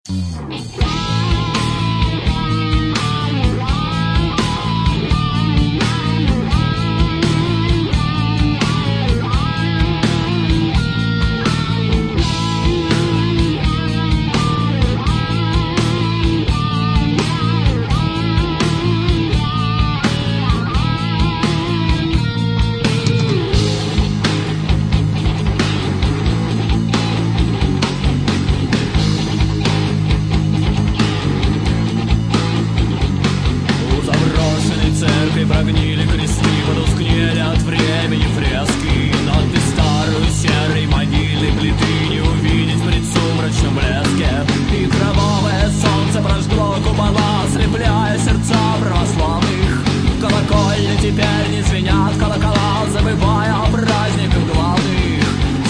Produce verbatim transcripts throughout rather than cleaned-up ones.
Прогнили кресты, потускнели от времени фрески. Надпись старую серой могильной плиты не увидеть при сумрачном блеске. И кровавое солнце прожгло купола, слепляя сердца православных. Колокольни теперь не звенят колокола, забывая о праздниках главных.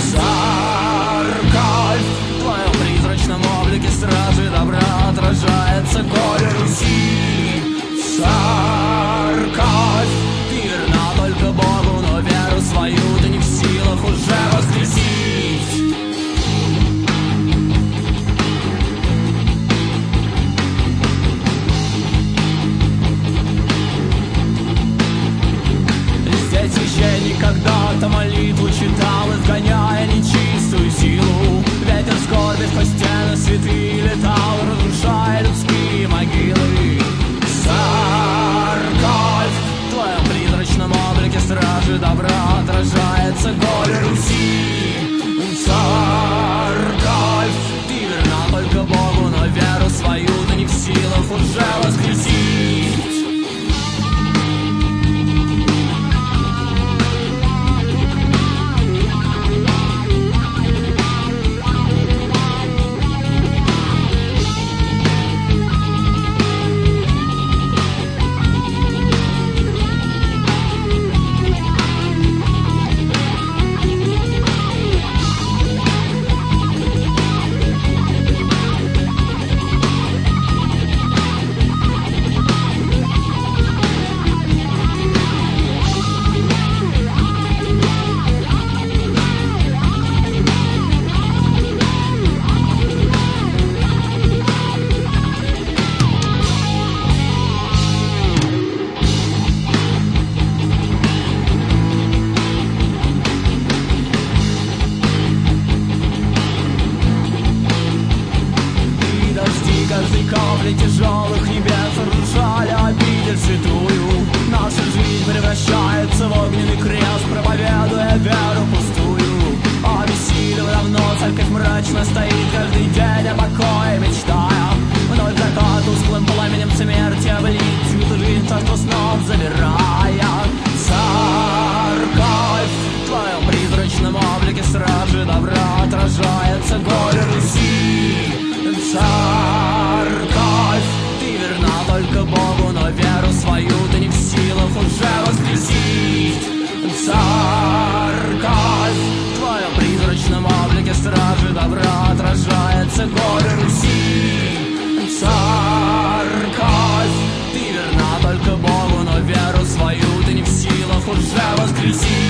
Церковь в твоем призрачном облике стражи добра отражается горе Руси. Церковь, ты верна только Богу, но веру свою ты не в силах уже воскресить. Здесь священник когда-то молитву читал, изгоняя нечистую силу. Ветер скорби по стены святые летал, разрушая людские могилы. Церковь в твоем призрачном облике стражи добра отражается горе Руси. Церковь, ты верна только Богу, но веру свою ты не в силах уже воскресить. Каждой капли тяжелых небес разрушали обитель святую. Наша жизнь превращается в огненный крест, проповедуя веру пустую. Обессилев давно церковь мрачно стоит, каждый день о покое мечтая. Вновь закат тусклым пламенем смерти облить всю жизнь царство снов забирая. Церковь в твоем призрачном облике стражи добра отражается горе Руси. Церковь, ты верна только Богу, но веру свою ты не в силах уже воскресить. Церковь в твоем призрачном облике стражи добра отражается горе Руси. Церковь, ты верна только Богу, но веру свою ты не в силах уже воскресить.